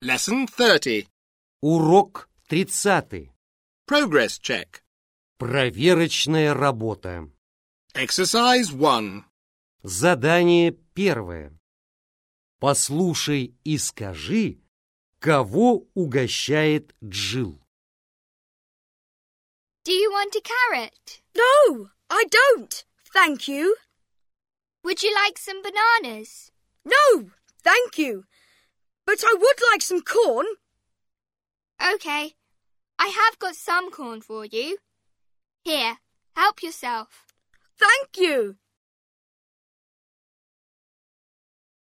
Lesson 30. Урок 30. Progress check. Проверочная работа. Exercise 1. Задание 1. Послушай и скажи, кого угощает Джилл. Do you want a carrot? No, I don't. Thank you. Would you like some bananas? No, thank you. But I would like some corn. Okay, I have got some corn for you. Here, help yourself. Thank you.